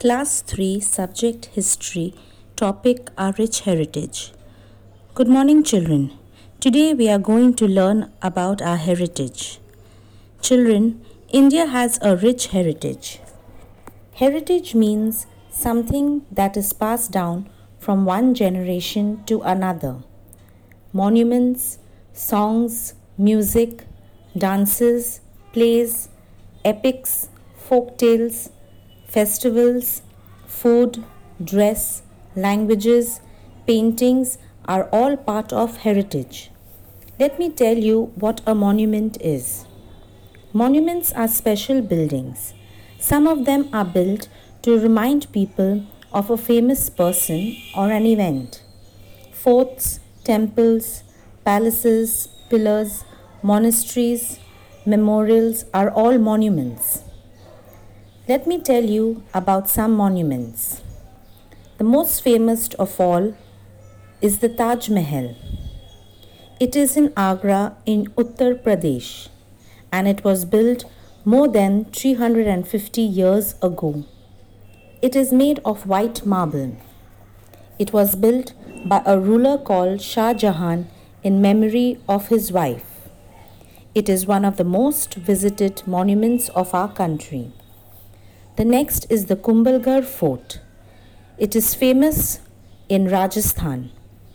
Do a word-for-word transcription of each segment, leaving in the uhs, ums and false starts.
Class three, Subject History, Topic Our Rich Heritage. Good morning, children. Today we are going to learn about our heritage. Children, India has a rich heritage. Heritage means something that is passed down from one generation to another. Monuments, songs, music, dances, plays, epics, folk tales, festivals, food, dress, languages, paintings are all part of heritage. Let me tell you what a monument is. Monuments are special buildings. Some of them are built to remind people of a famous person or an event. Forts, temples, palaces, pillars, monasteries, memorials are all monuments. Let me tell you about some monuments. The most famous of all is the Taj Mahal. It is in Agra in Uttar Pradesh and it was built more than three hundred fifty years ago. It is made of white marble. It was built by a ruler called Shah Jahan in memory of his wife. It is one of the most visited monuments of our country. The next is the Kumbhalgarh Fort. It is famous in Rajasthan.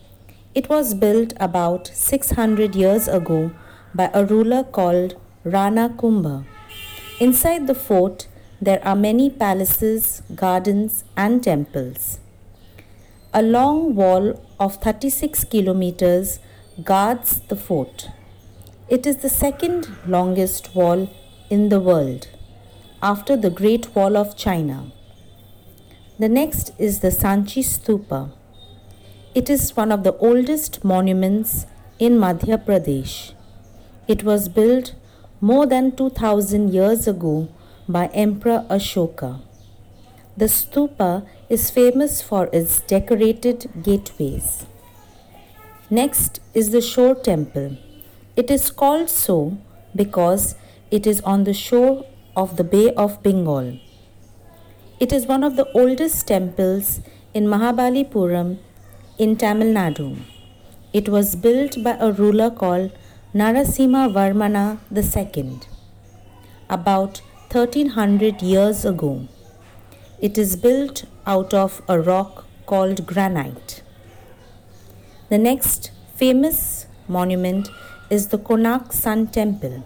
It was built about six hundred years ago by a ruler called Rana Kumbha. Inside the fort, there are many palaces, gardens, and temples. A long wall of thirty-six kilometers guards the fort. It is the second longest wall in the world, after the Great Wall of China. The next is the Sanchi Stupa. It is one of the oldest monuments in Madhya Pradesh. It was built more than two thousand years ago by Emperor Ashoka. The stupa is famous for its decorated gateways. Next is the Shore Temple. It is called so because it is on the shore of the Bay of Bengal. It is one of the oldest temples in Mahabalipuram in Tamil Nadu. It was built by a ruler called Narasimha Varmana the Second about thirteen hundred years ago. It is built out of a rock called granite. The next famous monument is the Konark Sun Temple.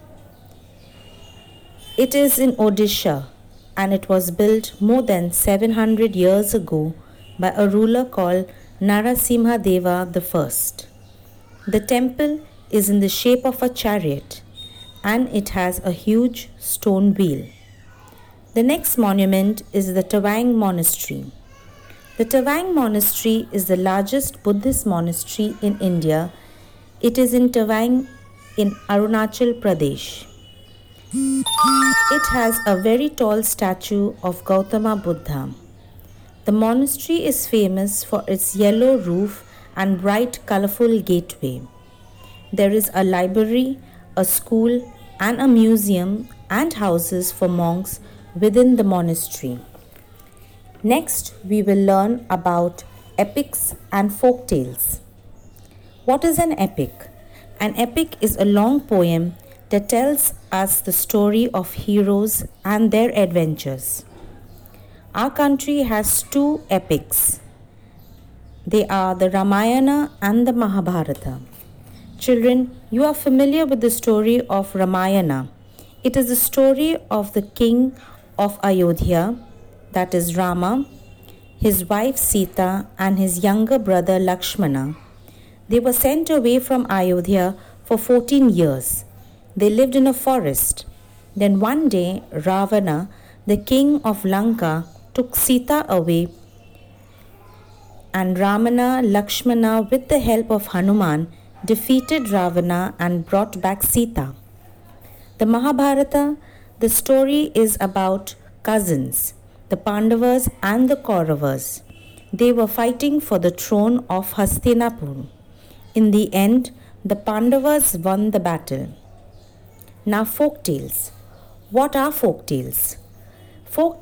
It is in Odisha and it was built more than seven hundred years ago by a ruler called Narasimha Deva the First. The temple is in the shape of a chariot and it has a huge stone wheel. The next monument is the Tawang Monastery. The Tawang Monastery is the largest Buddhist monastery in India. It is in Tawang in Arunachal Pradesh. It has a very tall statue of Gautama Buddha. The monastery is famous for its yellow roof and bright colorful gateway. There is a library, a school, and a museum and houses for monks within the monastery. Next, we will learn about epics and folk tales. What is an epic? An epic is a long poem that tells us the story of heroes and their adventures. Our country has two epics. They are the Ramayana and the Mahabharata. Children, you are familiar with the story of Ramayana. It is the story of the king of Ayodhya, that is Rama, his wife Sita, and his younger brother Lakshmana. They were sent away from Ayodhya for fourteen years. They lived in a forest. Then one day, Ravana, the king of Lanka, took Sita away, and Ramana, Lakshmana, with the help of Hanuman, defeated Ravana and brought back Sita. The Mahabharata, the story is about cousins, the Pandavas and the Kauravas. They were fighting for the throne of Hastinapur. In the end, the Pandavas won the battle. Now, folk tales. What are folk tales? Folk